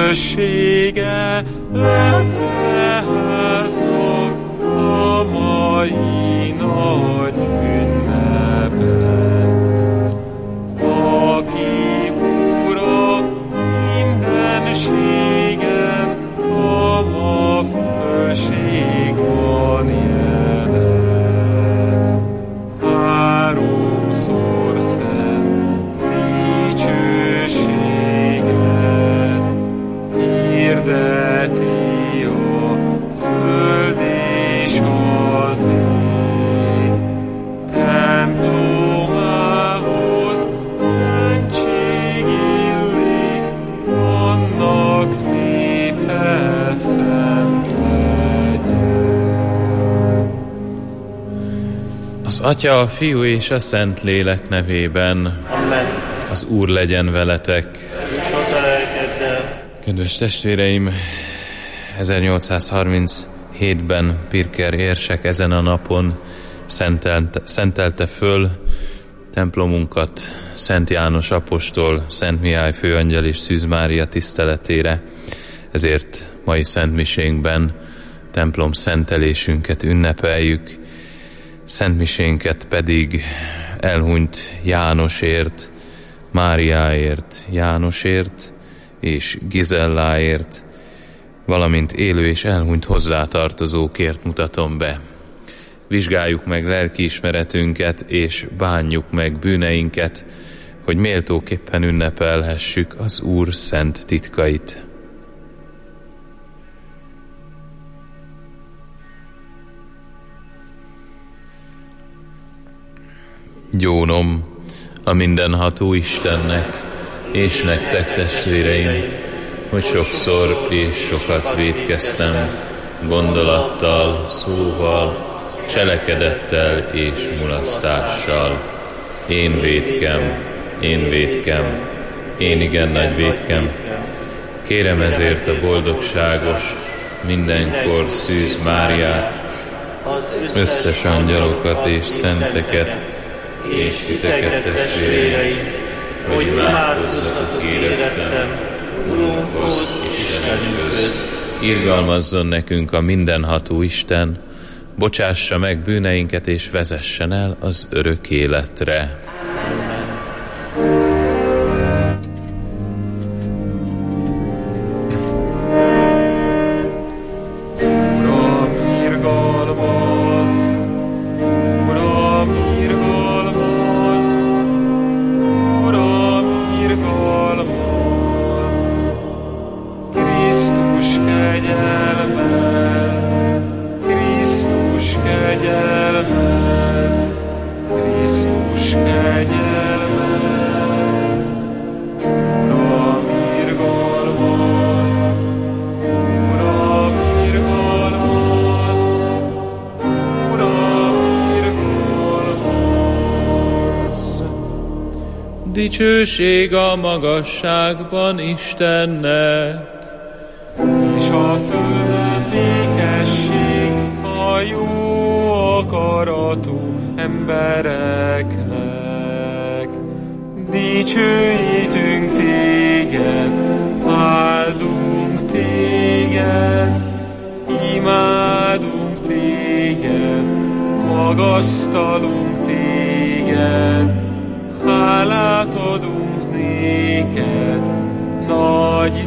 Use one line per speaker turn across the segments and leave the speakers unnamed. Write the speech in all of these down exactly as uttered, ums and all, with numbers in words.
közössége lett e háznak a mai nagy ünnepen. Aki Ura mindenségen, a ma fölség van jelen. Háromszor szent dicsőséget hirdeti a föld és az ég. Templomához szentség illik, annak népe szent legyen.
Az Atya, a Fiú és a Szentlélek nevében.
Amen.
Az Úr legyen veletek.
És a te lelkeddel.
Kedves testvéreim, ezernyolcszázharminchétben Pirker érsek ezen a napon szentelte, szentelte föl templomunkat Szent János apostol, Szent Mihály főangyal és Szűz Mária tiszteletére. Ezért mai szentmisénkben templom szentelésünket ünnepeljük, szentmisénket pedig elhunyt Jánosért, Máriáért, Jánosért és Gizelláért, valamint élő és elhunyt hozzátartozókért mutatom be. Vizsgáljuk meg lelkiismeretünket, és bánjuk meg bűneinket, hogy méltóképpen ünnepelhessük az Úr szent titkait. Gyónom a mindenható Istennek, és nektek, testvéreim, hogy sokszor és sokat vétkeztem, gondolattal, szóval, cselekedettel és mulasztással. Én vétkem, én vétkem, én igen nagy vétkem. Kérem ezért a boldogságos, mindenkor Szűz Máriát, összes angyalokat és szenteket, és titeket, testvéreim, hogy imádkozzatok érettem, Urunkhoz, Istenünkhöz. Irgalmazzon nekünk a mindenható Isten, bocsássa meg bűneinket, és vezessen el az örök életre. Dicsőség a magasságban Istennek,
és a földön békesség a jó akaratú embereknek. Dicsőítünk téged, áldunk téged, imádunk téged, magasztalunk téged, hálát adunk néked, nagy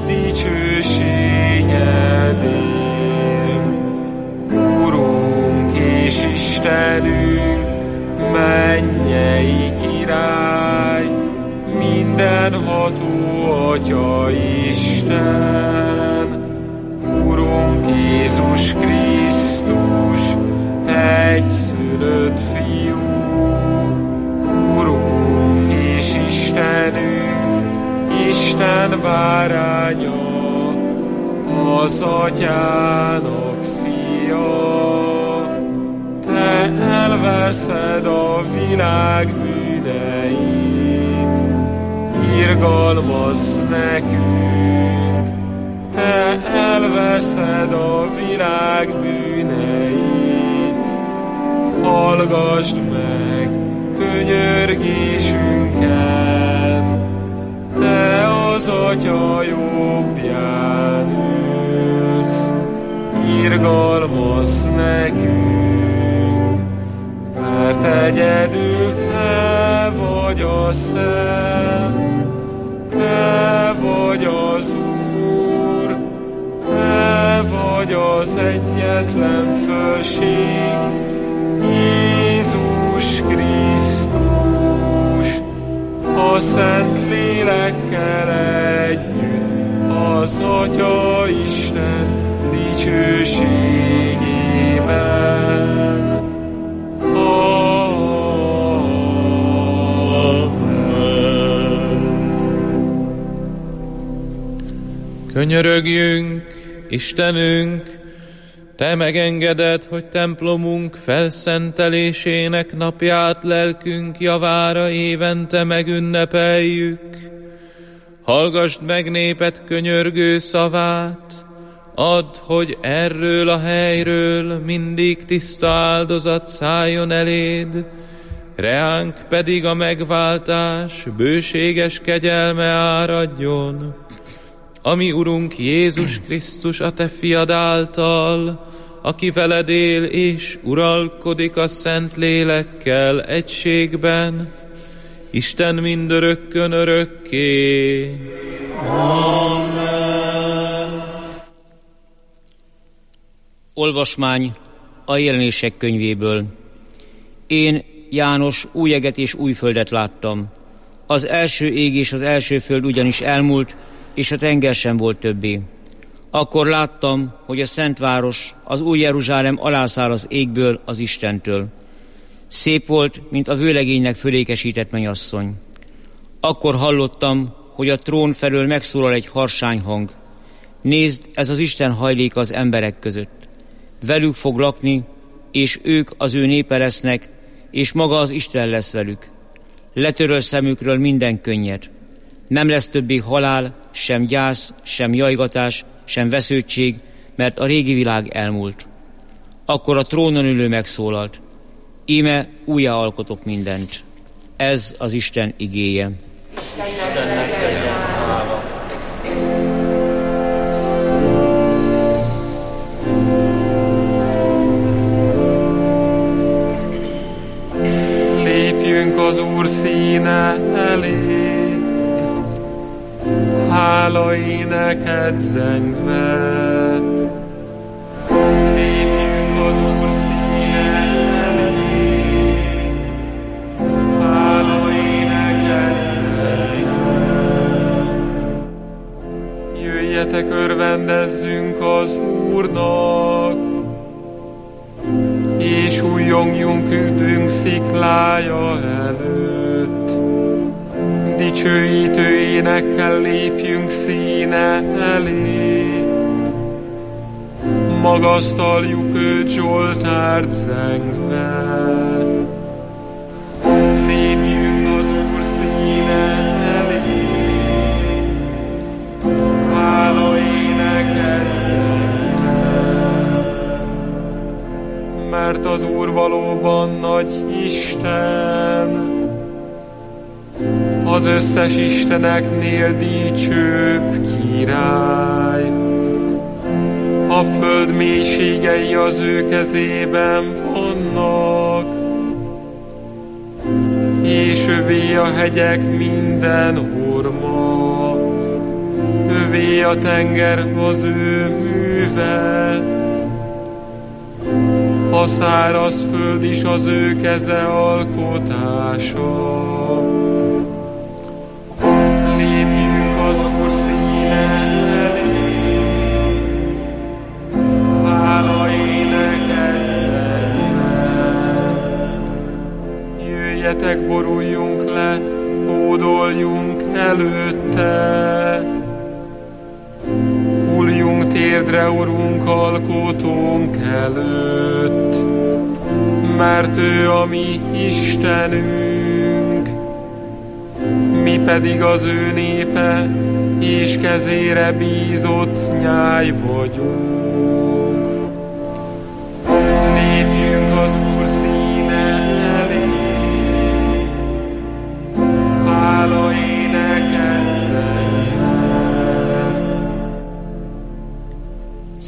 dicsőségedért. Urunk és Istenünk, mennyei király, mindenható Atya Isten, Urunk Jézus Krisztus, egyszülött Fiú, Urunk és Istenünk, Isten báránya, az Atyának fia. Te elveszed a világ bűneit, irgalmazz nekünk. Te elveszed a világ bűneit, hallgasd meg könyörgésünket. Te az az Atya jobbján ülsz, irgalmaz nekünk, mert egyedül Te vagy a Szent, Te vagy az Úr, Te vagy az egyetlen fölség, Jézus Krisztus, a Szent Lélekkel együtt, az Atya Isten dicsőségében.
Könyörögjünk, Istenünk, Te megengeded, hogy templomunk felszentelésének napját lelkünk javára évente megünnepeljük. Hallgasd meg néped könyörgő szavát, add, hogy erről a helyről mindig tiszta áldozat szálljon eléd, reánk pedig a megváltás bőséges kegyelme áradjon. Ami Urunk Jézus Krisztus a Te fiad által, aki veled él és uralkodik a Szent Lélekkel egységben, Isten mindörökkön örökké.
Amen. Olvasmány a Jelenések könyvéből. Én, János, új eget és új földet láttam. Az első ég és az első föld ugyanis elmúlt, és a tenger sem volt többé. Akkor láttam, hogy a Szent Város, az új Jeruzsálem alászáll az égből, az Istentől. Szép volt, mint a vőlegénynek fölékesített mennyasszony. Akkor hallottam, hogy a trón felől megszólal egy harsány hang. Nézd, ez az Isten hajléka az emberek között. Velük fog lakni, és ők az ő népe lesznek, és maga az Isten lesz velük. Letöröl szemükről minden könnyed. Nem lesz többé halál, sem gyász, sem jajgatás, sem vesződtség, mert a régi világ elmúlt. Akkor a trónon ülő megszólalt. Íme újjá alkotok mindent. Ez az Isten igéje.
Istennek legyen hála.
Lépjünk az Úr színe elé, hála éneket zengve. Lépjünk az Úr színe elé, hála éneket zengve. Jöjjetek, örvendezzünk az Úrnak, és újjongjunk ütünk sziklája előtt. Dicsőítő énekkel lépjünk színe elé, magasztaljuk őt Zsoltárt zengve. Lépjünk az Úr színe elé, hála éneket zengve. Mert az Úr valóban nagy Isten, az összes isteneknél dicsőbb király. A föld mélységei az ő kezében vannak, és övé a hegyek minden horma, övé a tenger az ő műve, a száraz föld is az ő keze alkotása. Lépjünk az Úr színe elé, hála éneket zengve. Jöjjetek, boruljunk le, hódoljunk előtte. Hulljunk térdre, Urunk, alkotónk előtt, mert ő a mi Istenünk, mi pedig az ő népe, és kezére bízott nyáj vagyunk. Lépjünk az Úr színe elé, hála éneket zengve.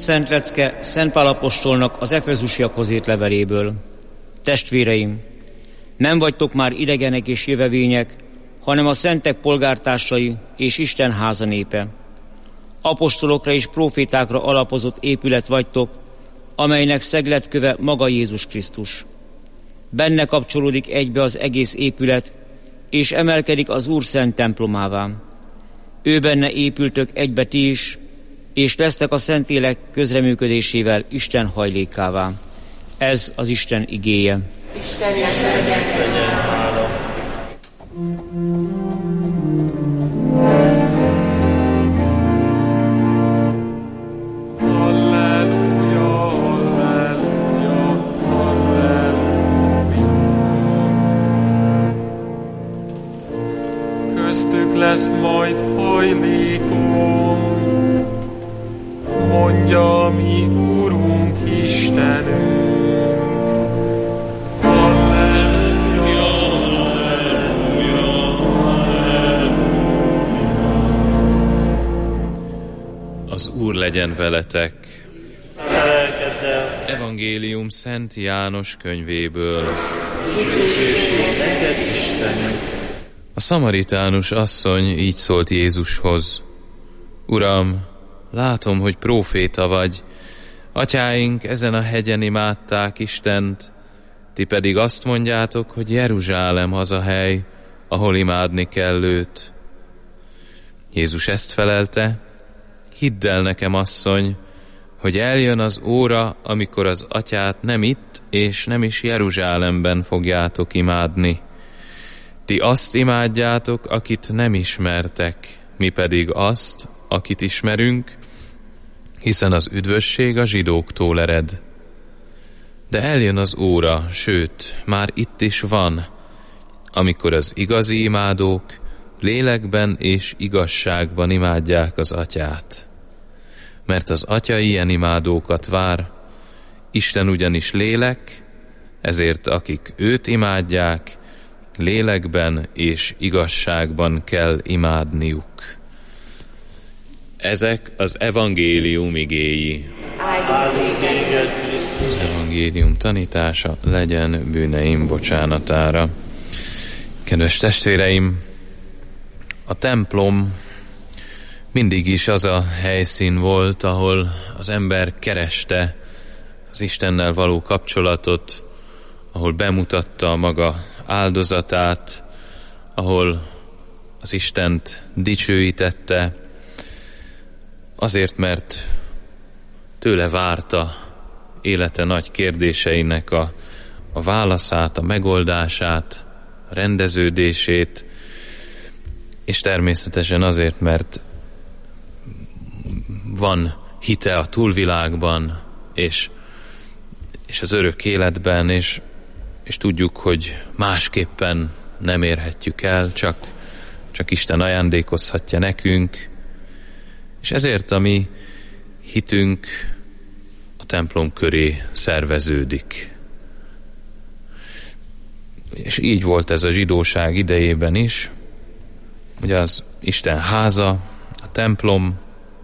Szent lecke Szent Pál apostolnak az Efezusiakhoz írt leveléből. Testvéreim, nem vagytok már idegenek és jövevények, hanem a szentek polgártársai és Isten háza népe. Apostolokra és profétákra alapozott épület vagytok, amelynek szegletköve maga Jézus Krisztus. Benne kapcsolódik egybe az egész épület, és emelkedik az Úr szent templomává. Ő benne épültök egybe ti is, és lesztek a Szentlélek közreműködésével Isten hajlékává. Ez az Isten igéje.
Istennek legyen hála.
Halleluja, halleluja, halleluja. Köztük lesz majd hajlékom, mondja mi Urunk Istenünk. Halleluja, halleluja, halleluja.
Az Úr legyen veletek. Evangélium Szent János könyvéből. A szamaritánus asszony így szólt Jézushoz: Uram, látom, hogy próféta vagy. Atyáink ezen a hegyen imádták Istent, ti pedig azt mondjátok, hogy Jeruzsálem az a hely, ahol imádni kell őt. Jézus ezt felelte: Hidd el nekem, asszony, hogy eljön az óra, amikor az Atyát nem itt és nem is Jeruzsálemben fogjátok imádni. Ti azt imádjátok, akit nem ismertek, mi pedig azt, akit ismerünk, hiszen az üdvösség a zsidóktól ered. De eljön az óra, sőt, már itt is van, amikor az igazi imádók lélekben és igazságban imádják az Atyát. Mert az Atya ilyen imádókat vár, Isten ugyanis lélek, ezért akik őt imádják, lélekben és igazságban kell imádniuk. Ezek az evangélium igéi. Az evangélium tanítása legyen bűneim bocsánatára. Kedves testvéreim, a templom mindig is az a helyszín volt, ahol az ember kereste az Istennel való kapcsolatot, ahol bemutatta a maga áldozatát, ahol az Istent dicsőítette, azért, mert tőle várta élete nagy kérdéseinek a, a válaszát, a megoldását, a rendeződését, és természetesen azért, mert van hite a túlvilágban, és, és az örök életben, és, és tudjuk, hogy másképpen nem érhetjük el, csak, csak Isten ajándékozhatja nekünk, és ezért a mi hitünk a templom köré szerveződik. És így volt ez a zsidóság idejében is, ugye az Isten háza, a templom.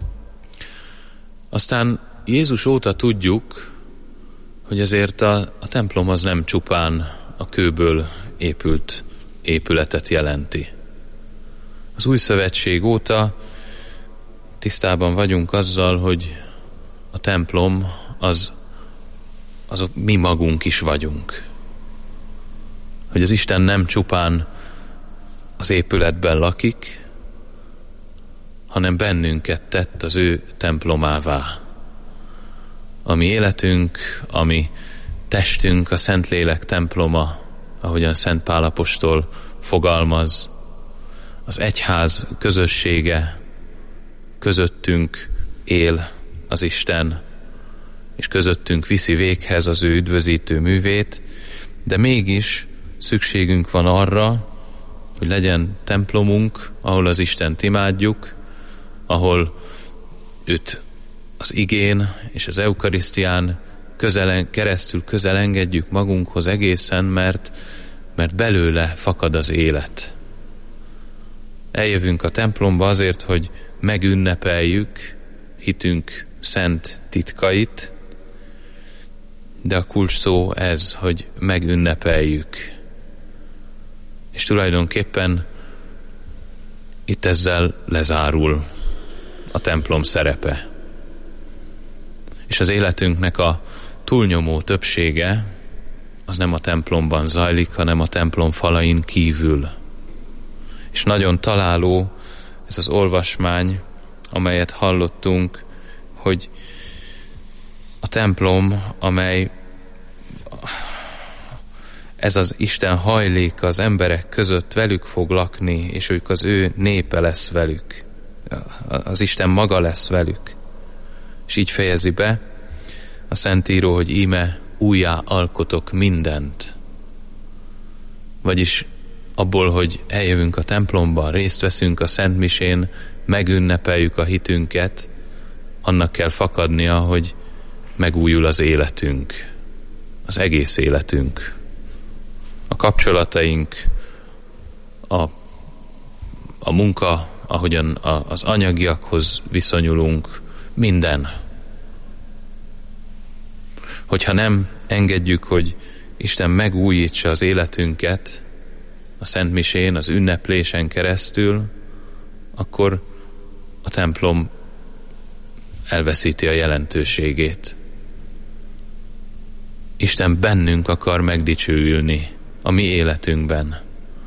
Aztán Jézus óta tudjuk, hogy ezért a, a templom az nem csupán a kőből épült épületet jelenti. Az új szövetség óta tisztában vagyunk azzal, hogy a templom az, azok mi magunk is vagyunk. Hogy az Isten nem csupán az épületben lakik, hanem bennünket tett az ő templomává. A mi életünk, a mi testünk a Szentlélek temploma, ahogyan Szent Pál apostol fogalmaz, az egyház közössége, közöttünk él az Isten, és közöttünk viszi véghez az ő üdvözítő művét, de mégis szükségünk van arra, hogy legyen templomunk, ahol az Istent imádjuk, ahol őt az igén és az eukarisztián közelen, keresztül közel engedjük magunkhoz egészen, mert, mert belőle fakad az élet. Eljövünk a templomba azért, hogy megünnepeljük hitünk szent titkait, de a kulcs szó ez, hogy megünnepeljük. És tulajdonképpen itt ezzel lezárul a templom szerepe. És az életünknek a túlnyomó többsége az nem a templomban zajlik, hanem a templom falain kívül. És nagyon találó ez az olvasmány, amelyet hallottunk, hogy a templom, amely ez az Isten hajléka az emberek között velük fog lakni, és ők az ő népe lesz velük. Az Isten maga lesz velük. És így fejezi be a Szentíró, hogy íme újjá alkotok mindent. Vagyis abból, hogy eljövünk a templomba, részt veszünk a szentmisén, megünnepeljük a hitünket, annak kell fakadnia, hogy megújul az életünk, az egész életünk. A kapcsolataink, a, a munka, ahogyan a, az anyagiakhoz viszonyulunk, minden. Hogyha nem engedjük, hogy Isten megújítsa az életünket a szentmisén, az ünneplésen keresztül, akkor a templom elveszíti a jelentőségét. Isten bennünk akar megdicsőülni, a mi életünkben.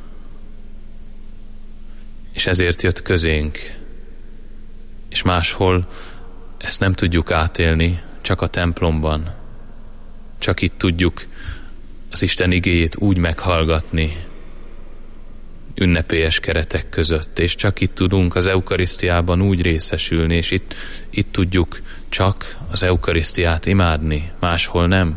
És ezért jött közénk. És máshol ezt nem tudjuk átélni, csak a templomban. Csak itt tudjuk az Isten igéjét úgy meghallgatni, ünnepélyes keretek között, és csak itt tudunk az eukarisztiában úgy részesülni, és itt, itt tudjuk csak az eukarisztiát imádni, máshol nem.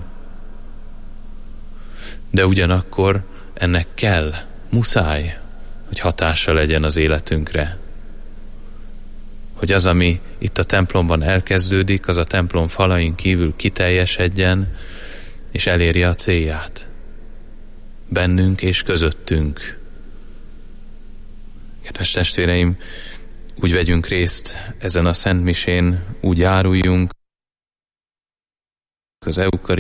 De ugyanakkor ennek kell, muszáj, hogy hatása legyen az életünkre. Hogy az, ami itt a templomban elkezdődik, az a templom falain kívül kiteljesedjen, és elérje a célját. Bennünk és közöttünk. Kedves testvéreim, úgy vegyünk részt ezen a szentmisén, úgy járuljunk az eukarisztiát,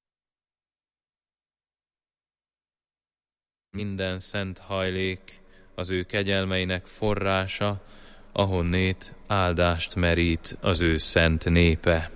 minden szent hajlék az ő kegyelmeinek forrása, ahonnét áldást merít az ő szent népe.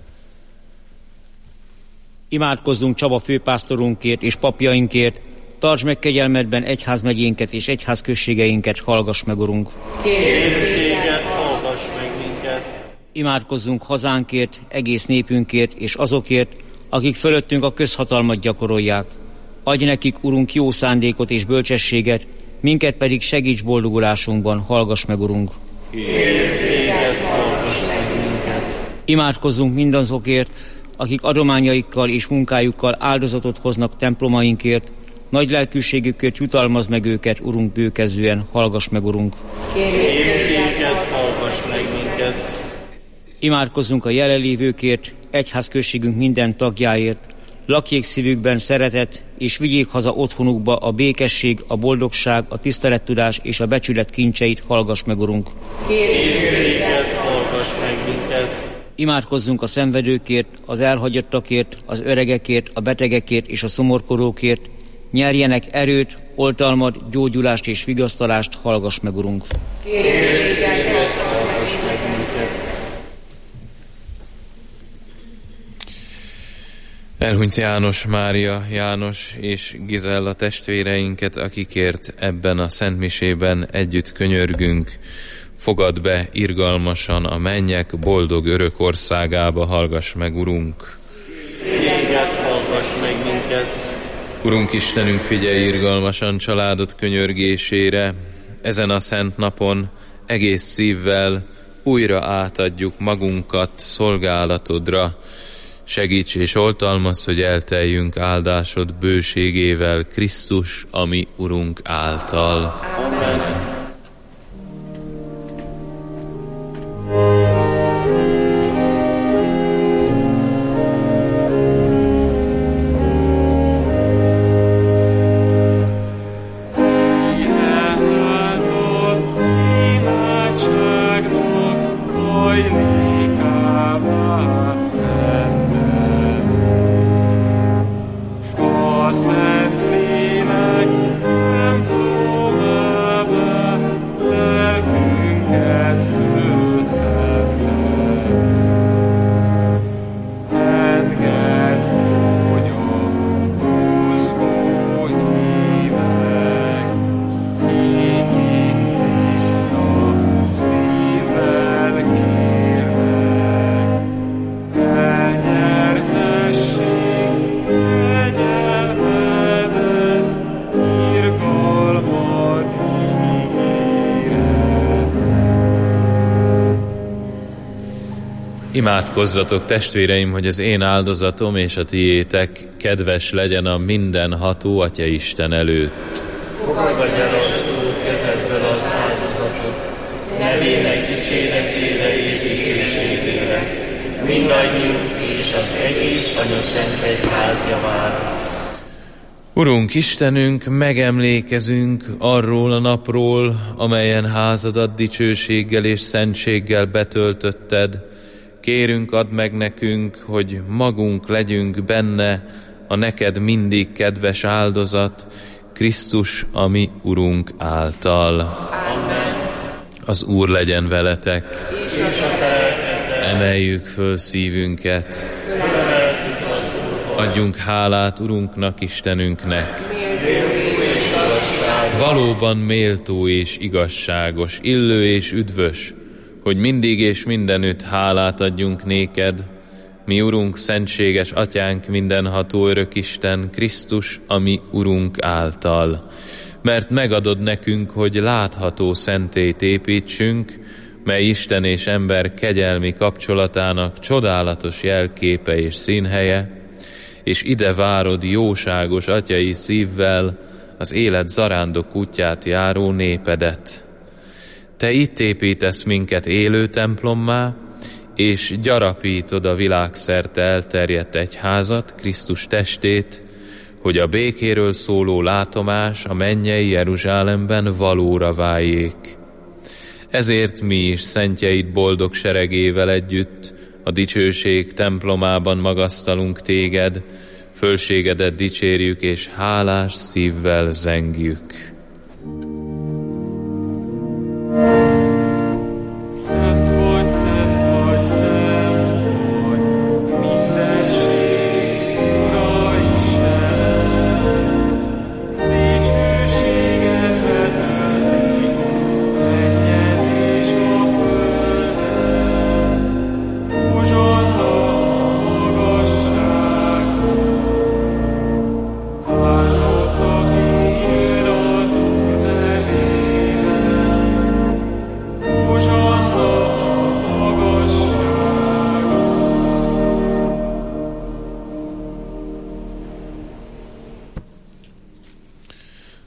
Imádkozzunk Csaba főpásztorunkért és papjainkért, tartsd meg kegyelmedben egyházmegyénket és egyházközségeinket, hallgass meg, Urunk!
Kérjük téged, hallgass meg minket!
Imádkozzunk hazánkért, egész népünkért és azokért, akik fölöttünk a közhatalmat gyakorolják. Adj nekik, Urunk, jó szándékot és bölcsességet, minket pedig segíts boldogulásunkban, hallgass meg, Urunk!
Kérjük téged, hallgass meg minket!
Imádkozzunk mindazokért, akik adományaikkal és munkájukkal áldozatot hoznak templomainkért, nagy lelkűségükért jutalmazd meg őket, Urunk, bőkezően, hallgass meg, Urunk!
Kérjük téged, hallgass meg minket!
Imádkozzunk a jelenlévőkért, egyházközségünk minden tagjáért, lakjék szívükben szeretet, és vigyék haza otthonukba a békesség, a boldogság, a tisztelettudás és a becsület kincseit, hallgass meg, Urunk!
Kérjük téged, hallgass meg minket!
Imádkozzunk a szenvedőkért, az elhagyottakért, az öregekért, a betegekért és a szomorkodókért, nyerjenek erőt, oltalmat, gyógyulást és vigasztalást, hallgass meg, Urunk!
Kérjük téged, hallgass meg minket!
Elhunyt János Mária, János és Gizella testvéreinket, akikért ebben a szentmisében együtt könyörgünk, fogad be irgalmasan a mennyek boldog örök országába, hallgass meg, Urunk!
Téged, hallgass meg minket!
Urunk Istenünk, figyelj irgalmasan családod könyörgésére, ezen a szent napon egész szívvel újra átadjuk magunkat szolgálatodra. Segíts és oltalmazz, hogy elteljünk áldásod bőségével Krisztus, a mi Urunk által.
Amen.
Imádkozzatok, testvéreim, hogy az én áldozatom és a tiétek kedves legyen a mindenható Atya Isten előtt.
Fogadj el az Úr kezedből az áldozatot, nevének dicséretére és dicsőségére, mindannyiunk és az egész Anya Szent Egyház javára.
Urunk Istenünk, megemlékezünk arról a napról, amelyen házadat dicsőséggel és szentséggel betöltötted. Kérünk, add meg nekünk, hogy magunk legyünk benne a neked mindig kedves áldozat, Krisztus, a mi Urunk által.
Amen.
Az Úr legyen veletek.
És a te
Emeljük föl szívünket. Adjunk hálát Urunknak, Istenünknek. Valóban méltó és igazságos, illő és üdvös, hogy mindig és mindenütt hálát adjunk néked, mi Urunk, szentséges Atyánk, mindenható örök Isten, Krisztus, a mi Urunk által. Mert megadod nekünk, hogy látható szentét építsünk, mely Isten és ember kegyelmi kapcsolatának csodálatos jelképe és színhelye, és ide várod jóságos atyai szívvel az élet zarándok útját járó népedet. Te itt építesz minket élő templommá, és gyarapítod a világszerte elterjedt egyházat, Krisztus testét, hogy a békéről szóló látomás a mennyei Jeruzsálemben valóra váljék. Ezért mi is szentjeid boldog seregével együtt a dicsőség templomában magasztalunk téged, fölségedet dicsérjük és hálás szívvel zengjük.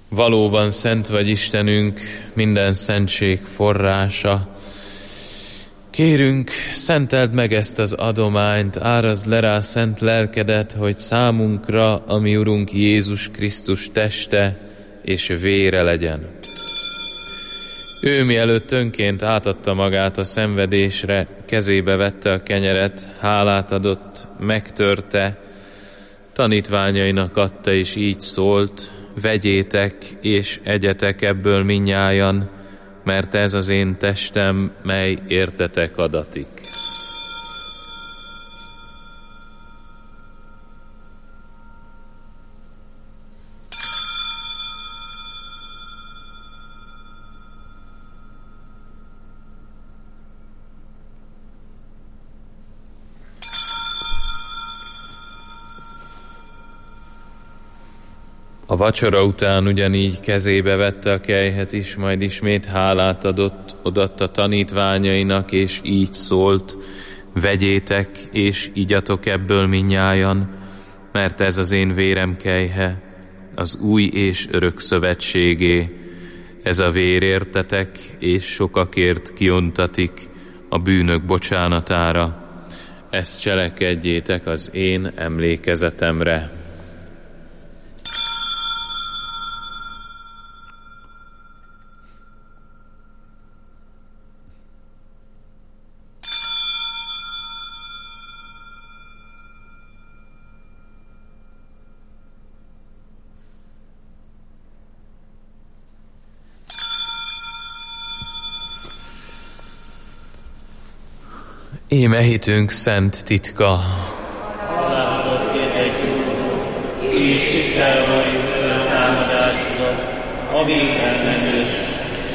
Valóban szent vagy Istenünk, minden szentség forrása. Kérünk, szenteld meg ezt az adományt, árazd le rá szent lelkedet, hogy számunkra, a mi Urunk Jézus Krisztus teste és vére legyen. Ő mielőtt önként átadta magát a szenvedésre, kezébe vette a kenyeret, hálát adott, megtörte, tanítványainak adta, és így szólt: vegyétek és egyetek ebből mindnyájan, mert ez az én testem, mely értetek adatik. A vacsora után ugyanígy kezébe vette a kelyhet is, majd ismét hálát adott, odatta tanítványainak, és így szólt: vegyétek és igyatok ebből mindnyájan, mert ez az én vérem kelyhe, az új és örök szövetségé. Ez a vér értetek és sokakért kiontatik a bűnök bocsánatára. Ezt cselekedjétek az én emlékezetemre. Íme hitünk szent titka.
Halálodat kérhetjük, és hittel vagyunk föltámadásodat, amíg el nem jössz.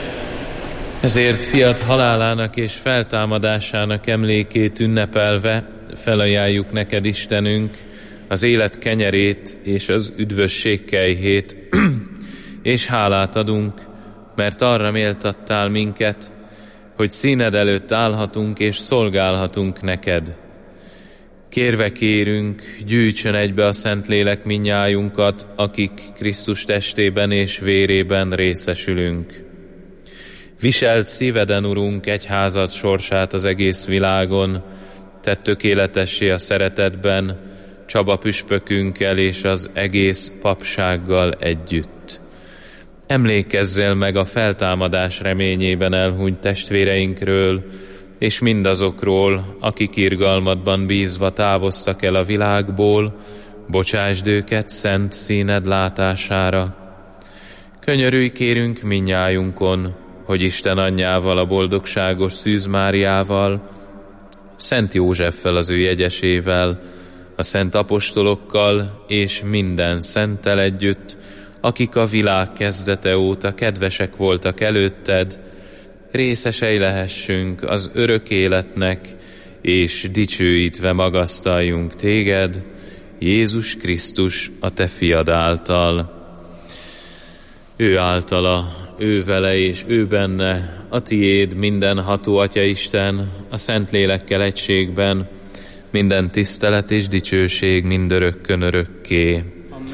Ezért fiat halálának és feltámadásának emlékét ünnepelve felajánljuk neked, Istenünk, az élet kenyerét és az üdvösség kelyhét, és hálát adunk, mert arra méltattál minket, hogy színed előtt állhatunk és szolgálhatunk neked. Kérve kérünk, gyűjtsön egybe a Szentlélek mindnyájunkat, akik Krisztus testében és vérében részesülünk. Viselt szíveden, Urunk, egyházad sorsát az egész világon, tedd tökéletessé a szeretetben, Csaba püspökünkkel és az egész papsággal együtt. Emlékezzél meg a feltámadás reményében elhunyt testvéreinkről, és mindazokról, akik irgalmadban bízva távoztak el a világból, bocsásd őket szent színed látására. Könyörülj kérünk mindnyájunkon, hogy Isten anyjával, a boldogságos Szűz Máriával, Szent Józseffel az ő jegyesével, a szent apostolokkal és minden szenttel együtt, akik a világ kezdete óta kedvesek voltak előtted, részesei lehessünk az örök életnek, és dicsőítve magasztaljunk téged, Jézus Krisztus, a te fiad által. Ő általa, ő vele és ő benne, a tiéd mindenható Atyaisten, a Szentlélekkel egységben, minden tisztelet és dicsőség mindörökkön örökké.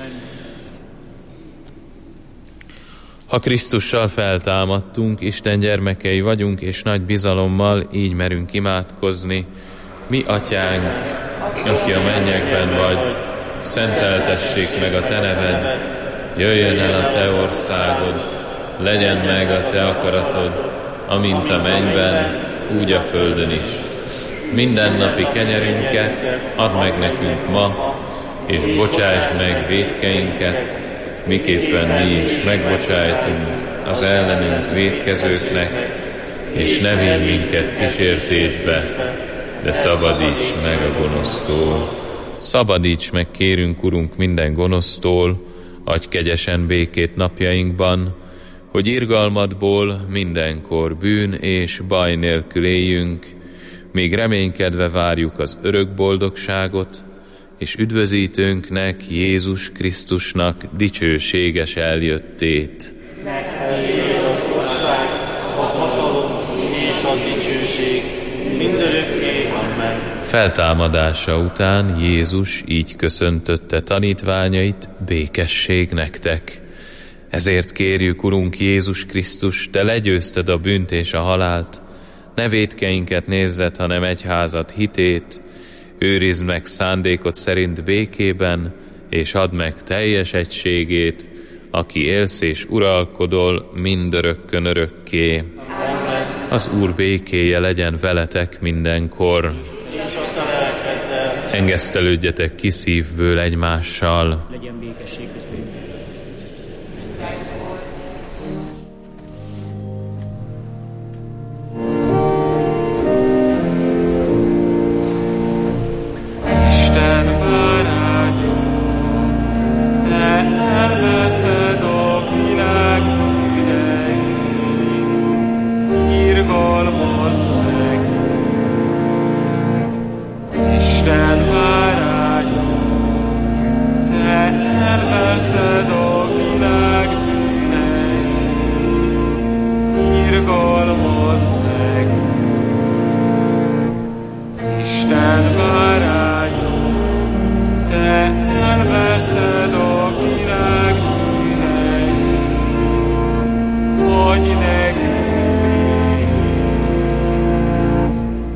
Ha Krisztussal feltámadtunk, Isten gyermekei vagyunk, és nagy bizalommal így merünk imádkozni. Mi, Atyánk, aki a mennyekben vagy, szenteltessék meg a te neved, jöjjön el a te országod, legyen meg a te akaratod, amint a mennyben, úgy a földön is. Mindennapi kenyerünket add meg nekünk ma, és bocsásd meg vétkeinket, miképpen mi is megbocsájtunk az ellenünk vétkezőknek, és ne vigy minket kísértésbe, de szabadíts meg a gonosztól. Szabadíts meg, kérünk, Urunk, minden gonosztól, adj kegyesen békét napjainkban, hogy irgalmadból mindenkor bűn és baj nélkül éljünk, míg reménykedve várjuk az örök boldogságot, és üdvözítőnknek, Jézus Krisztusnak dicsőséges eljöttét.
Neked az ország, a hatalom és a dicsőség mindörökké. Amen.
Feltámadása után Jézus így köszöntötte tanítványait: békesség nektek. Ezért kérjük, Urunk Jézus Krisztus, Te legyőzted a bűnt és a halált, ne vétkeinket nézzed, hanem egyházad hitét, őrizd meg szándékod szerint békében, és add meg teljes egységét, aki élsz és uralkodol mindörökkön örökké. Az Úr békéje legyen veletek mindenkor. Engesztelődjetek ki szívből egymással.
Legyen békesség köztünk.
Isten bárányom, Te elveszed a világ bűneit, irgalmazz nekünk. Isten bárányom, Te elveszed a világ bűneit, irgalmazz nekünk. Isten bárányom, Te elveszed a világ bűneit, adj nekünk békét.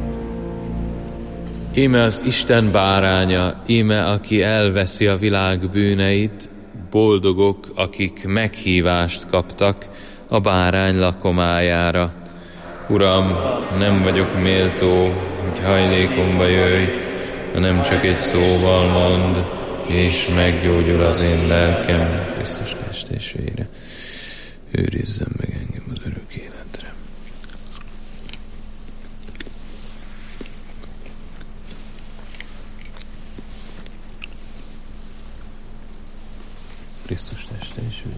Íme az Isten báránya, íme aki elveszi a világ bűneit, boldogok, akik meghívást kaptak a bárány lakomájára. Uram, nem vagyok méltó, hogy hajlékomba jöjj, hanem csak egy szóval mondd, és meggyógyul az én lelkem. Krisztus test és vére, őrizzen meg engem az örök életre. Krisztus test és vére.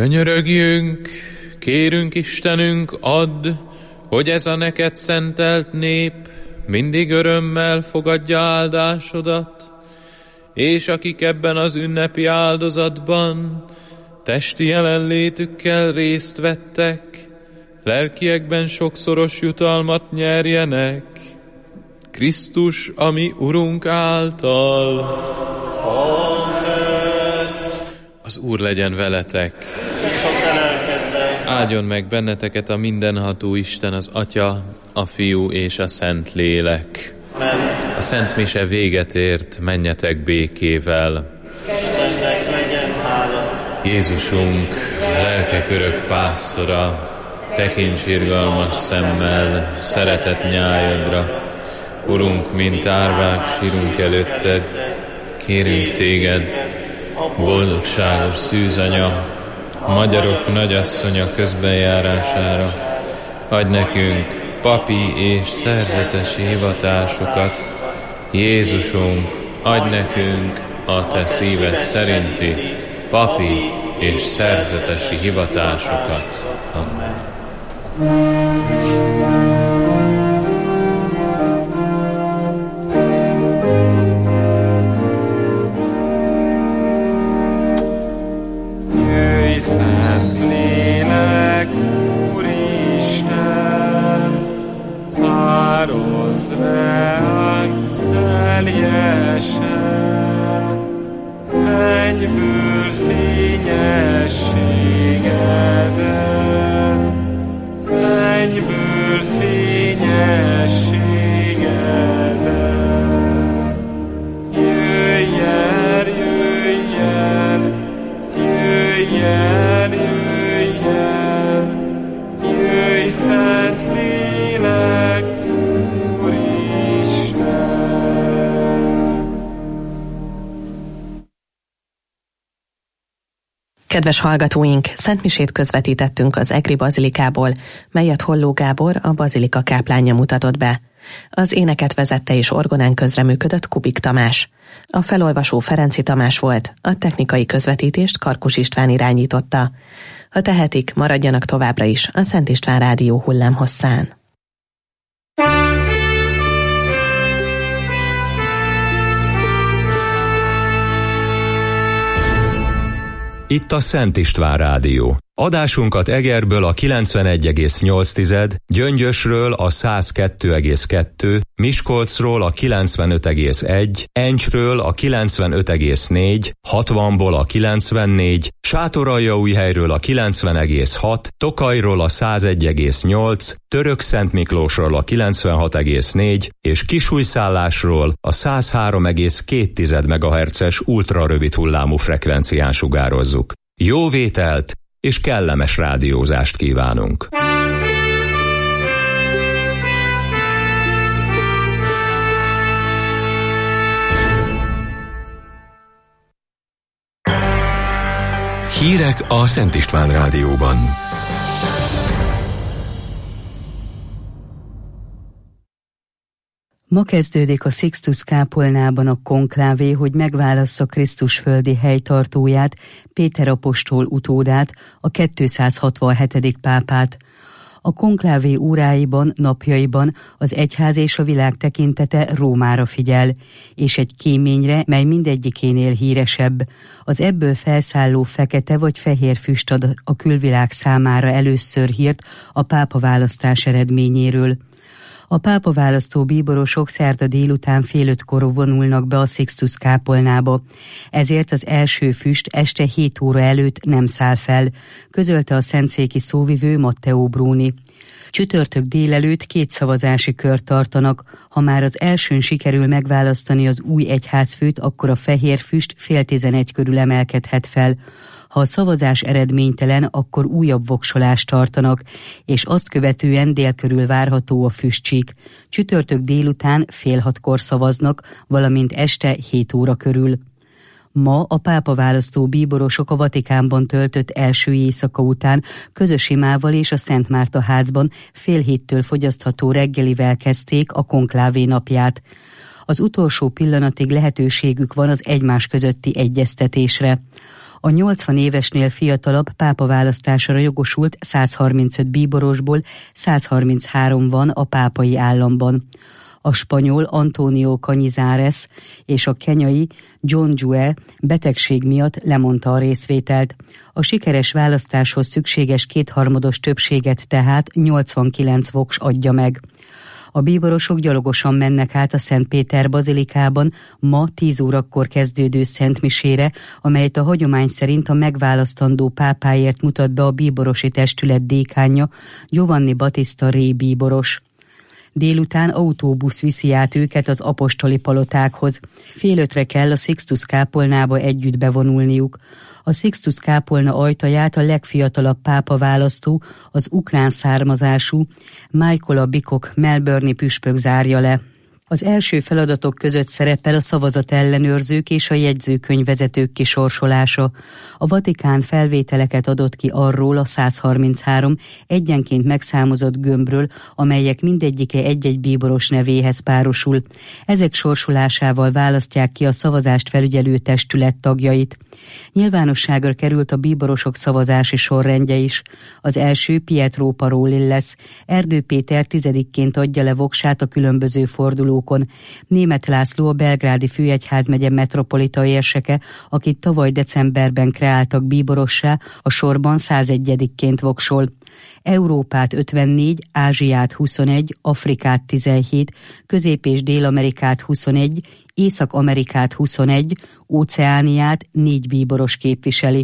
Könyörögjünk, kérünk Istenünk, add, hogy ez a neked szentelt nép mindig örömmel fogadja áldásodat, és akik ebben az ünnepi áldozatban testi jelenlétükkel részt vettek, lelkiekben sokszoros jutalmat nyerjenek, Krisztus, ami Urunk által.
Amen.
Az Úr legyen veletek. Áldjon meg benneteket a mindenható Isten, az Atya, a Fiú és a Szent Lélek.
Amen.
A Szent Mise véget ért, menjetek békével.
Istennek legyen hála.
Jézusunk, lelkek örök pásztora, tekints irgalmas szemmel, szeretett nyájadra. Urunk, mint árvák sírunk előtted, kérünk téged, boldogságos szűzanya, magyarok nagyasszonya közbenjárására, adj nekünk papi és szerzetesi hivatásokat. Jézusunk, adj nekünk a te szíved szerinti papi és szerzetesi hivatásokat. Amen.
Jöjj, Szent Lélek, Úristen, ározz ránk teljesen, mennyből fényességedet, mennyből fényességedet. Jöjj el, jöjj el, jöjj el, jöjj el, jöjj, Szent Lélek, Úristen.
Kedves hallgatóink, szentmisét közvetítettünk az Egri Bazilikából, melyet Holló Gábor, a bazilika káplánja mutatott be. Az éneket vezette és orgonán közreműködött Kubik Tamás. A felolvasó Ferenci Tamás volt, a technikai közvetítést Karkus István irányította. Ha tehetik, maradjanak továbbra is a Szent István Rádió hullámhosszán.
Itt a Szent István Rádió. Adásunkat Egerből a kilencvenegy egész nyolc, Gyöngyösről a száz kettő egész kettő, Miskolcról a kilencvenöt egész egy, Encsről a kilencvenöt egész négy, hatvanból a kilencvennégy, Sátoraljaújhelyről a kilencven egész hat, Tokajról a száz egy egész nyolc, Törökszentmiklósról a kilencvenhat egész négy és Kisújszállásról a száz három egész két megahertzes ultrarövid hullámú frekvencián sugározzuk. Jó vételt és kellemes rádiózást kívánunk!
Hírek a Szent István Rádióban.
Ma kezdődik a Sixtus kápolnában a konklávé, hogy megválassza Krisztus földi helytartóját, Péter apostol utódát, a kétszázhatvanhetedik pápát. A konklávé óráiban, napjaiban az egyház és a világ tekintete Rómára figyel, és egy kéményre, mely mindegyikénél híresebb. Az ebből felszálló fekete vagy fehér füst ad a külvilág számára először hírt a pápaválasztás eredményéről. A pápaválasztó bíborosok szerda délután fél ötkor vonulnak be a Sixtus kápolnába. Ezért az első füst este hét óra előtt nem száll fel, közölte a szentszéki szóvivő Matteo Bruni. Csütörtök délelőtt két szavazási kört tartanak. Ha már az elsőn sikerül megválasztani az új egyházfőt, akkor a fehér füst fél tizenegy körül emelkedhet fel. Ha a szavazás eredménytelen, akkor újabb voksolást tartanak, és azt követően dél körül várható a füstcsík. Csütörtök délután fél hatkor szavaznak, valamint este hét óra körül. Ma a pápaválasztó bíborosok a Vatikánban töltött első éjszaka után közös imával és a Szent Márta házban fél héttől fogyasztható reggelivel kezdték a konklávé napját. Az utolsó pillanatig lehetőségük van az egymás közötti egyeztetésre. A nyolcvan évesnél fiatalabb pápa választására jogosult száz harmincöt bíborosból száz harminchárom van a pápai államban. A spanyol Antonio Cañizares és a kenyai John Jue betegség miatt lemondta a részvételt. A sikeres választáshoz szükséges kétharmados többséget tehát nyolcvankilenc voks adja meg. A bíborosok gyalogosan mennek át a Szent Péter bazilikában ma tíz órakor kezdődő szentmisére, amelyet a hagyomány szerint a megválasztandó pápáért mutat be a bíborosi testület dékánja, Giovanni Battista Re bíboros. Délután autóbusz viszi át őket az apostoli palotákhoz. Fél ötre kell a Sixtus kápolnába együtt bevonulniuk. A Sixtus kápolna ajtaját a legfiatalabb pápa választó, az ukrán származású Michael Bikok Melbourne-i püspök zárja le. Az első feladatok között szerepel a szavazat ellenőrzők és a jegyzőkönyvvezetők kisorsolása. A Vatikán felvételeket adott ki arról a száz harminchárom egyenként megszámozott gömbről, amelyek mindegyike egy-egy bíboros nevéhez párosul. Ezek sorsolásával választják ki a szavazást felügyelő testület tagjait. Nyilvánosságra került a bíborosok szavazási sorrendje is. Az első Pietro Parolin lesz. Erdő Péter tizedikként adja le voksát a különböző fordulókon. Németh László a belgrádi főegyházmegye metropolita érseke, akit tavaly decemberben kreáltak bíborossá, a sorban százegyedikként voksol. Európát ötvennégy, Ázsiát huszonegy, Afrikát tizenhét, Közép- és Dél-Amerikát huszonegy, Észak-Amerikát huszonegy, Óceániát négy bíboros képviseli.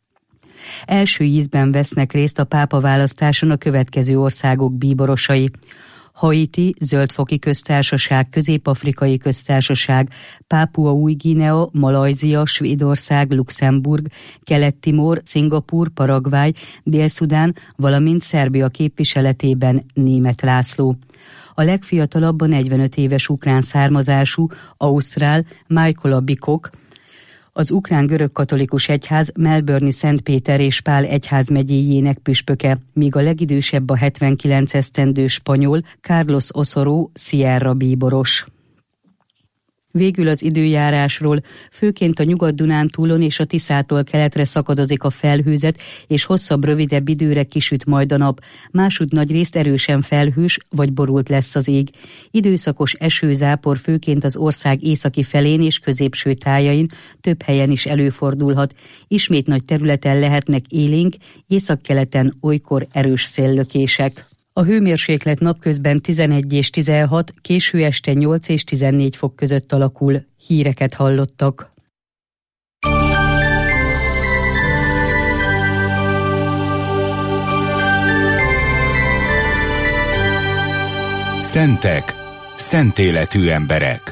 Első ízben vesznek részt a pápaválasztáson a következő országok bíborosai: Haiti, Zöldfoki Köztársaság, Közép-Afrikai Köztársaság, Pápua Új-Guinea, Malajzia, Svédország, Luxemburg, Kelet-Timor, Szingapúr, Paraguay, Dél-Szudán, valamint Szerbia képviseletében Németh László. A legfiatalabb a negyvenöt éves ukrán származású ausztrál Michael Bikok, az ukrán görögkatolikus egyház Melbourne-i Szent Péter és Pál egyházmegyéjének püspöke, míg a legidősebb a hetvenkilenc esztendő spanyol Carlos Osorio Sierra bíboros. Végül az időjárásról: főként a Nyugat-Dunántúlon és a Tiszától keletre szakadozik a felhőzet, és hosszabb, rövidebb időre kisüt majd a nap. Másútt nagyrészt erősen felhős vagy borult lesz az ég. Időszakos esőzápor főként az ország északi felén és középső tájain, több helyen is előfordulhat. Ismét nagy területen lehetnek élénk, északkeleten olykor erős széllökések. A hőmérséklet napközben tizenegy és tizenhat, késő este nyolc és tizennégy fok között alakul. Híreket hallottak.
Szentek, szentéletű emberek.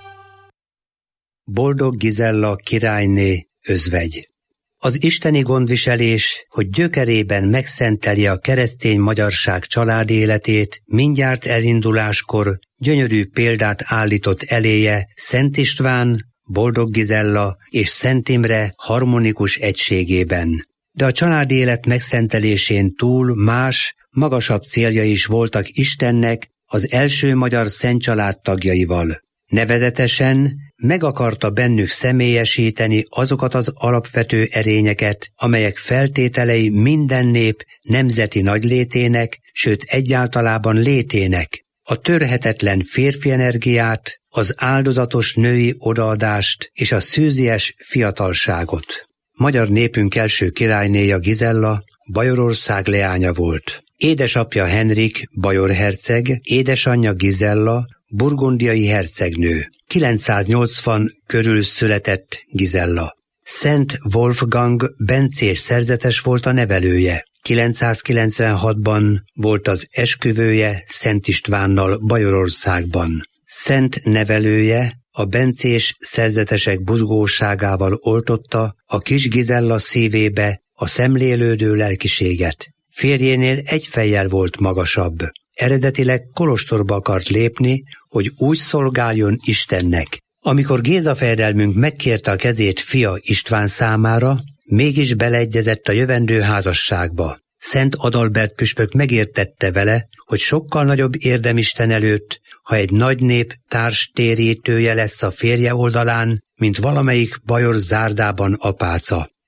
Boldog Gizella királyné, özvegy. Az isteni gondviselés, hogy gyökerében megszenteli a keresztény magyarság családéletét, mindjárt elinduláskor gyönyörű példát állított eléje Szent István, Boldog Gizella és Szent Imre harmonikus egységében. De a családélet megszentelésén túl más, magasabb célja is voltak Istennek az első magyar szent család tagjaival. Nevezetesen meg akarta bennük személyesíteni azokat az alapvető erényeket, amelyek feltételei minden nép nemzeti nagylétének, sőt egyáltalában létének: a törhetetlen férfi energiát, az áldozatos női odaadást és a szűzies fiatalságot. Magyar népünk első királynéja Gizella Bajorország leánya volt. Édesapja Henrik bajor herceg, édesanyja Gizella burgundiai hercegnő. kilencszáznyolcvan körül született Gizella. Szent Wolfgang bencés szerzetes volt a nevelője. kilencszázkilencvenhatban volt az esküvője Szent Istvánnal Bajorországban. Szent nevelője a bencés szerzetesek buzgóságával oltotta a kis Gizella szívébe a szemlélődő lelkiséget. Férjénél egy fejjel volt magasabb. Eredetileg kolostorba akart lépni, hogy úgy szolgáljon Istennek. Amikor Géza fejedelmünk megkérte a kezét fia István számára, mégis beleegyezett a jövendő házasságba. Szent Adalbert püspök megértette vele, hogy sokkal nagyobb érdem Isten előtt, ha egy nagy nép társtérítője lesz a férje oldalán, mint valamelyik bajor zárdában apáca.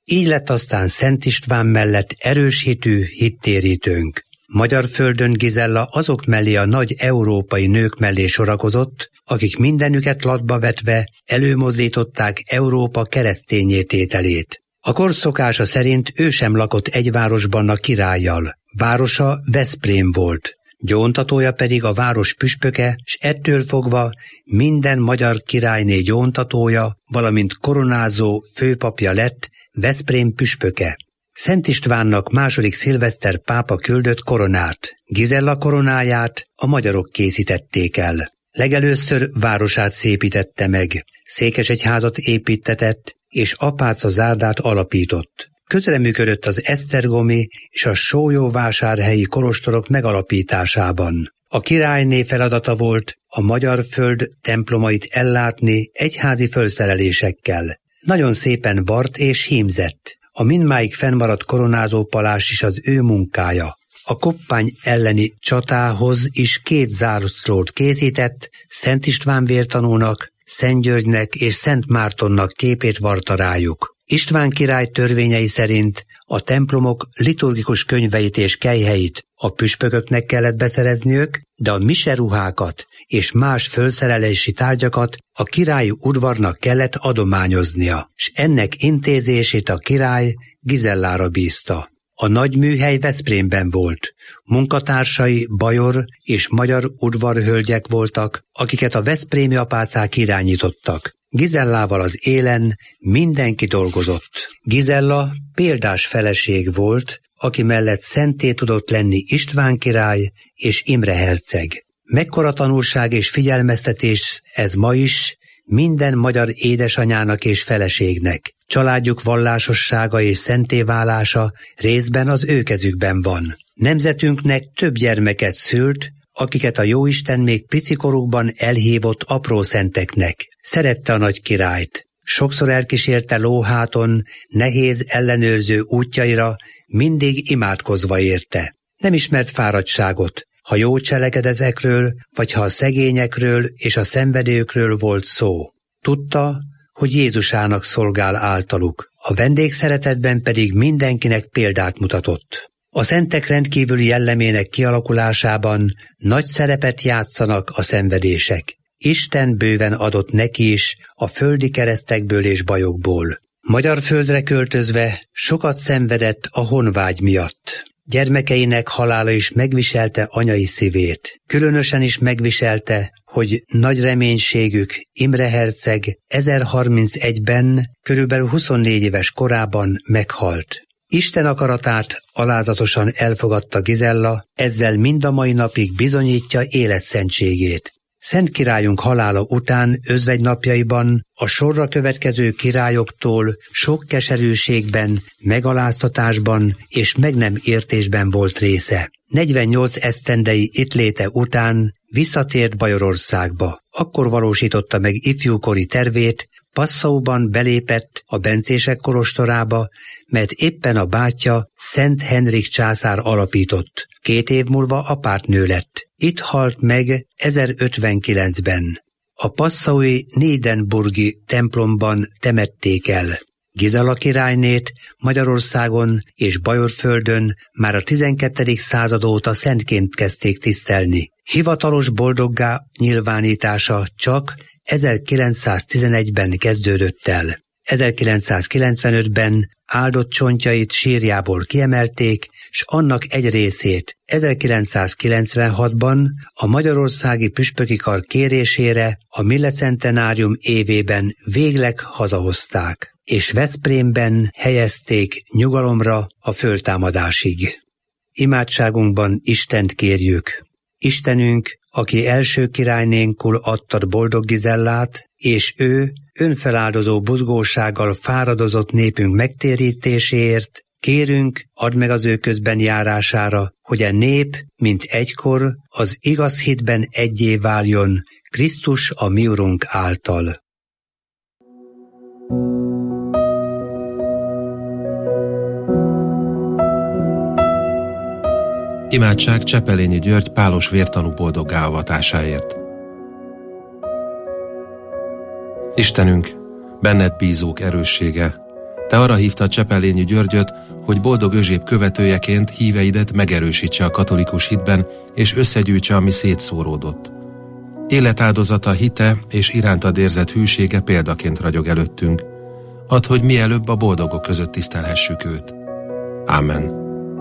Így lett aztán Szent István mellett erős hitű hittérítőnk. Magyar földön Gizella azok mellé a nagy európai nők mellé sorakozott, akik mindenüket latba vetve előmozdították Európa keresztényé tételét. A kor szokása szerint ő sem lakott egy városban a királlyal. Városa Veszprém volt, gyóntatója pedig a város püspöke, s ettől fogva minden magyar királyné gyóntatója, valamint koronázó főpapja lett Veszprém püspöke. Szent Istvánnak második szilveszter pápa küldött koronát. Gizella koronáját a magyarok készítették el. Legelőször városát szépítette meg, székesegyházat építtetett, és apáca zárdát alapított. Közreműködött az esztergomi és a sólyóvásárhelyi kolostorok megalapításában. A királyné feladata volt a magyar föld templomait ellátni egyházi fölszerelésekkel. Nagyon szépen vart és hímzett. A mindmáig fennmaradt koronázó palás is az ő munkája. A koppány elleni csatához is két zászlót készített, Szent István vértanúnak, Szent Györgynek és Szent Mártonnak képét varta rájuk. István király törvényei szerint a templomok liturgikus könyveit és kelyheit a püspököknek kellett beszerezniük, de a miseruhákat és más fölszerelési tárgyakat a királyi udvarnak kellett adományoznia, s ennek intézését a király Gizellára bízta. A nagy műhely Veszprémben volt. Munkatársai bajor és magyar udvarhölgyek voltak, akiket a veszprémi apácák irányítottak. Gizellával az élen mindenki dolgozott. Gizella példás feleség volt, aki mellett szenté tudott lenni István király és Imre herceg. Mekkora tanulság és figyelmeztetés ez ma is minden magyar édesanyának és feleségnek. Családjuk vallásossága és szentéválása részben az ő kezükben van. Nemzetünknek több gyermeket szült, akiket a jóisten még picikorukban elhívott apró szenteknek. Szerette a nagy királyt. Sokszor elkísérte lóháton, nehéz ellenőrző útjaira, mindig imádkozva érte. Nem ismert fáradtságot, ha jó cselekedetekről, vagy ha a szegényekről és a szenvedőkről volt szó. Tudta, hogy Jézusának szolgál általuk, a vendégszeretetben pedig mindenkinek példát mutatott. A szentek rendkívüli jellemének kialakulásában nagy szerepet játszanak a szenvedések. Isten bőven adott neki is a földi keresztekből és bajokból. Magyar földre költözve sokat szenvedett a honvágy miatt. Gyermekeinek halála is megviselte anyai szívét. Különösen is megviselte, hogy nagy reménységük Imre herceg ezerharmincegyben körülbelül huszonnégy éves korában meghalt. Isten akaratát alázatosan elfogadta Gizella, ezzel mind a mai napig bizonyítja életszentségét. Szent királyunk halála után özvegynapjaiban a sorra következő királyoktól sok keserűségben, megaláztatásban és meg nem értésben volt része. negyvennyolc esztendei itt léte után visszatért Bajorországba. Akkor valósította meg ifjúkori tervét, Passauban belépett a bencések kolostorába, mert éppen a bátyja Szent Henrik császár alapított. Két év múlva apátnő lett. Itt halt meg ezerötvenkilencben. A passaui Nédenburgi templomban temették el. Gizella királynét Magyarországon és Bajorföldön már a tizenkettedik század óta szentként kezdték tisztelni. Hivatalos boldoggá nyilvánítása csak ezerkilencszáztizenegyben kezdődött el. ezerkilencszázkilencvenötben áldott csontjait sírjából kiemelték, s annak egy részét ezerkilencszázkilencvenhatban a Magyarországi Püspöki Kar kérésére a millecentenárium évében végleg hazahozták, és Veszprémben helyezték nyugalomra a föltámadásig. Imádságunkban Istent kérjük. Istenünk, aki első királynénkul adtad boldog Gizellát, és ő önfeláldozó buzgósággal fáradozott népünk megtérítéséért, kérünk, add meg az ő közben járására, hogy a nép, mint egykor, az igaz hitben egyé váljon, Krisztus a mi Urunk által.
Imádság Csepelényi György pálos vértanú boldoggá avatásáért. Istenünk, benned bízók erőssége, Te arra hívtad Csepelényi Györgyöt, hogy Boldog Özséb követőjeként híveidet megerősítse a katolikus hitben, és összegyűjtse, ami szétszóródott. Életáldozata, hite és irántad érzett hűsége példaként ragyog előttünk. Add, hogy mielőbb a boldogok között tisztelhessük őt. Ámen.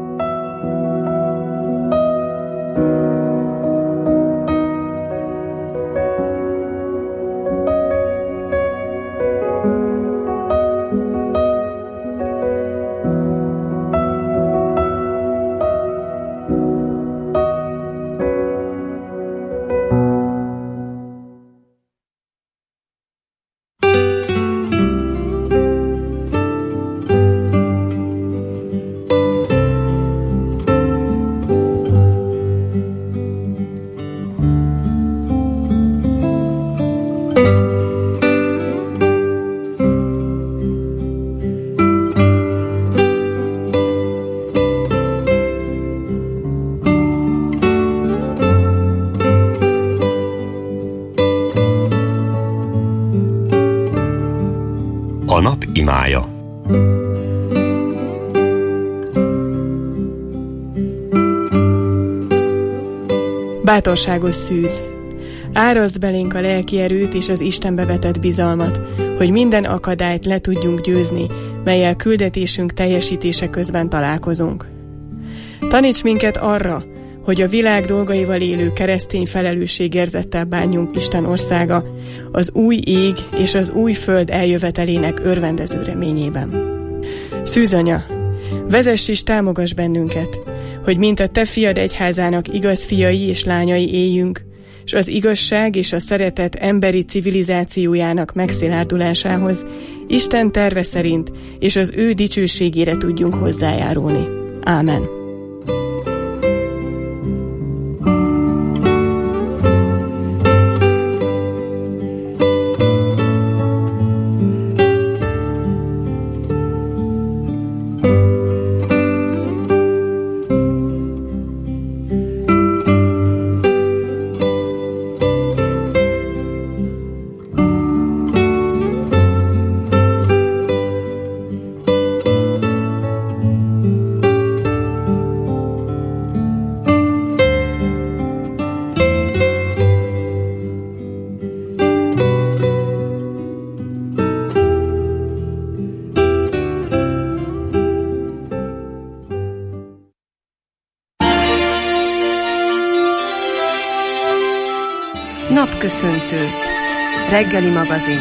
A nap imája.
Bátorságos szűz. Áraszd belénk a lelki erőt és az Istenbe vetett bizalmat, hogy minden akadályt le tudjunk győzni, mellyel küldetésünk teljesítése közben találkozunk. Taníts minket arra, hogy a világ dolgaival élő keresztény felelősségérzettel bánjunk Isten országa, az új ég és az új föld eljövetelének örvendező reményében. Szűzanya, vezess és támogass bennünket, hogy mint a te fiad egyházának igaz fiai és lányai éljünk, és az igazság és a szeretet emberi civilizációjának megszilárdulásához Isten terve szerint és az ő dicsőségére tudjunk hozzájárulni. Ámen.
Napköszöntő. Reggeli magazin.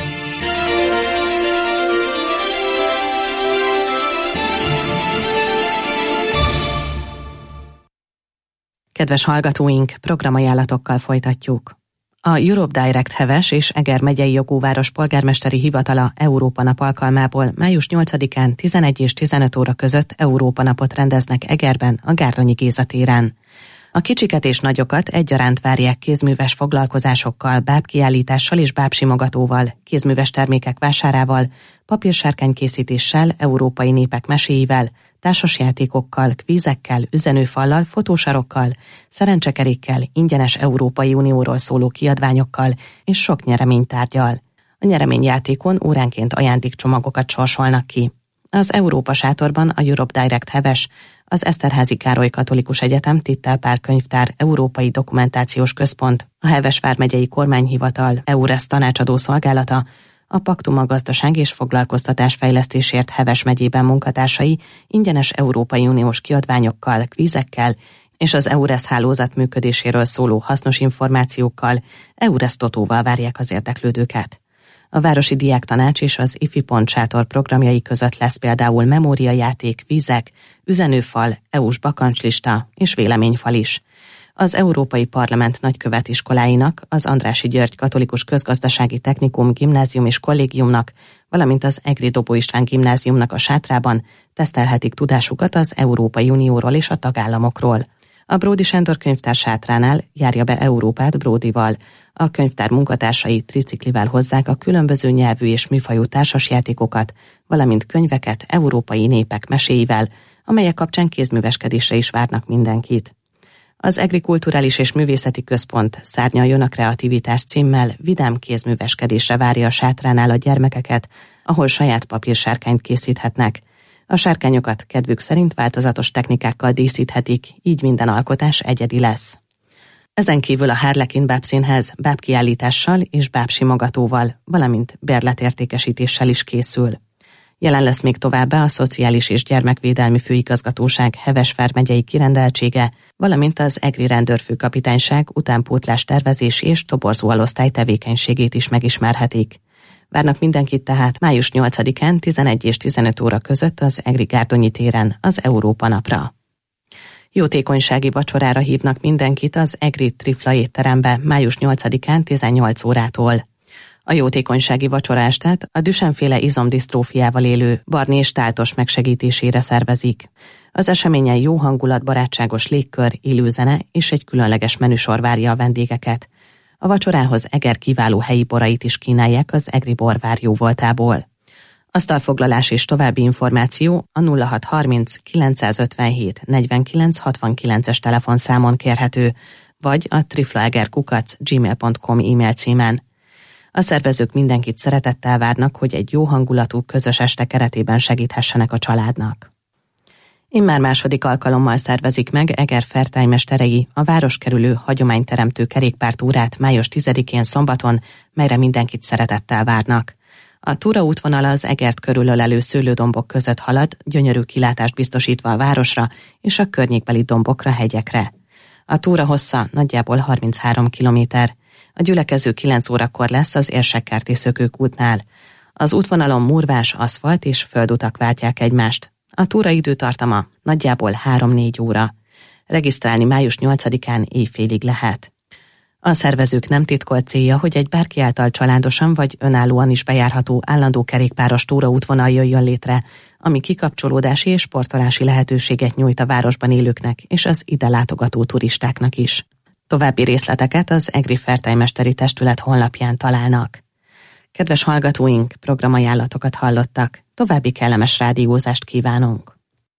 Kedves hallgatóink, programajánlatokkal folytatjuk. A Europe Direct Heves és Eger megyei jogóváros polgármesteri hivatala Európa Nap alkalmából május nyolcadikán tizenegy és tizenöt óra között Európa Napot rendeznek Egerben, a Gárdonyi Géza téren. A kicsiket és nagyokat egyaránt várják kézműves foglalkozásokkal, bábkiállítással és bábsimogatóval, kézműves termékek vásárával, papírsárkánykészítéssel, európai népek meséivel, társasjátékokkal, kvízekkel, üzenőfallal, fotósarokkal, szerencsekerékkel, ingyenes Európai Unióról szóló kiadványokkal és sok nyereménytárggyal. A nyereményjátékon óránként ajándékcsomagokat sorsolnak ki. Az Európa sátorban a Europe Direct Heves, az Eszterházy Károly Katolikus Egyetem Tittel Pál Könyvtár Európai Dokumentációs Központ, a Heves vármegyei kormányhivatal EURES tanácsadó szolgálata, a Paktum a gazdaság és foglalkoztatás fejlesztésért Heves megyében munkatársai ingyenes Európai Uniós kiadványokkal, kvízekkel és az EURES hálózat működéséről szóló hasznos információkkal, EURES Totóval várják az érdeklődőket. A Városi Diáktanács és az ifi pont sátor programjai között lesz például memóriajáték, vízek, üzenőfal, é u-s bakancslista és véleményfal is. Az Európai Parlament nagykövetiskoláinak, az Andrássy György Katolikus Közgazdasági Technikum Gimnázium és Kollégiumnak, valamint az Egri Dobó István Gimnáziumnak a sátrában tesztelhetik tudásukat az Európai Unióról és a tagállamokról. A Bródi Sándor könyvtár sátránál Járja be Európát Bródival. A könyvtár munkatársai triciklivel hozzák a különböző nyelvű és műfajú társasjátékokat, valamint könyveket európai népek meséivel, amelyek kapcsán kézműveskedésre is várnak mindenkit. Az Egri Kulturális és Művészeti Központ Szárnyaljon a kreativitás címmel vidám kézműveskedésre várja a sátránál a gyermekeket, ahol saját papírsárkányt készíthetnek. A sárkányokat kedvük szerint változatos technikákkal díszíthetik, így minden alkotás egyedi lesz. Ezen kívül a Harlequin bábszínház bábkiállítással és bábsimogatóval, valamint bérletértékesítéssel is készül. Jelen lesz még továbbá a Szociális és Gyermekvédelmi Főigazgatóság Heves vármegyei kirendeltsége, valamint az Egri Rendőrfőkapitányság utánpótlás tervezési és toborzó alosztály tevékenységét is megismerhetik. Várnak mindenkit tehát május nyolcadikán tizenegy és tizenöt óra között az Egri Gárdonyi téren, az Európa napra. Jótékonysági vacsorára hívnak mindenkit az Egri Trifla étterembe május nyolcadikán tizennyolc órától. A jótékonysági vacsorástát a Duchenne-féle izomdisztrófiával élő Barni és Táltos megsegítésére szervezik. Az eseményen jó hangulat, barátságos légkör, élőzene és egy különleges menüsor várja a vendégeket. A vacsorához Eger kiváló helyi borait is kínálják az Egri borvár jóvoltából. Asztalfoglalás és további információ a nulla hat harminc kilencszázötvenhét negyvenkilenc hatvankilences telefonszámon kérhető, vagy a triflaeger kukac gmail pont com e-mail címen. A szervezők mindenkit szeretettel várnak, hogy egy jó hangulatú, közös este keretében segíthessenek a családnak. Immár második alkalommal szervezik meg Eger fertálymesterei a városkerülő hagyományteremtő kerékpártúrát május tizedikén szombaton, melyre mindenkit szeretettel várnak. A túra útvonala az Egert körülölelő szőlődombok között halad, gyönyörű kilátást biztosítva a városra és a környékbeli dombokra, hegyekre. A túra hossza nagyjából harminchárom kilométer. A gyülekező kilenc órakor lesz az Érsekkerti szökőkútnál. Az útvonalon murvás, aszfalt és földutak váltják egymást. A túra időtartama nagyjából három-négy óra. Regisztrálni május nyolcadikán éjfélig lehet. A szervezők nem titkolt célja, hogy egy bárki által családosan vagy önállóan is bejárható állandó kerékpáros túraútvonal jöjjön létre, ami kikapcsolódási és sportolási lehetőséget nyújt a városban élőknek és az ide látogató turistáknak is. További részleteket az Egri Fertájmesteri Testület honlapján találnak. Kedves hallgatóink, programajánlatokat hallottak. További kellemes rádiózást kívánunk!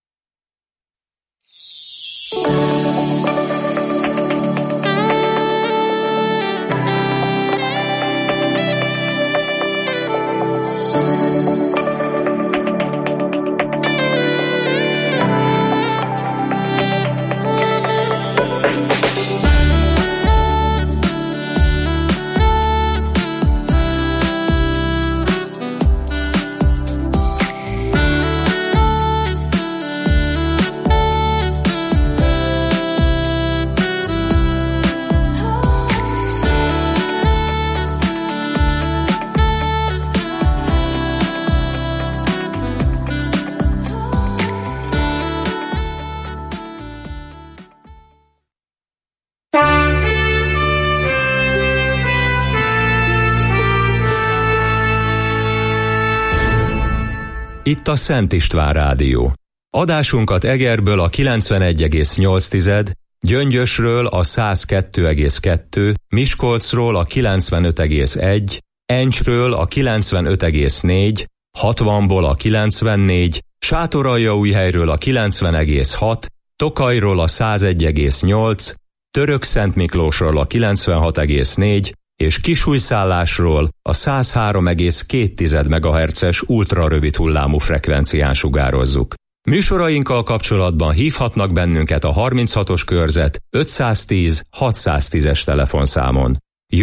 Itt a Szent István Rádió. Adásunkat Egerből a kilencvenegy egész nyolc, Gyöngyösről a száz kettő egész kettő, Miskolcról a kilencvenöt egész egy, Encsről a kilencvenöt egész négy, hatvanból a kilencvennégy, Sátoraljaújhelyről a kilencven egész hat, Tokajról a százegy egész nyolc, Törökszentmiklósról a kilencvenhat egész négy, és Kisújszállásról a száz három egész két megahertzes ultrarövid hullámú frekvencián sugározzuk. Műsorainkkal kapcsolatban hívhatnak bennünket a harminchatos körzet ötszáztíz hatszáztízes telefonszámon.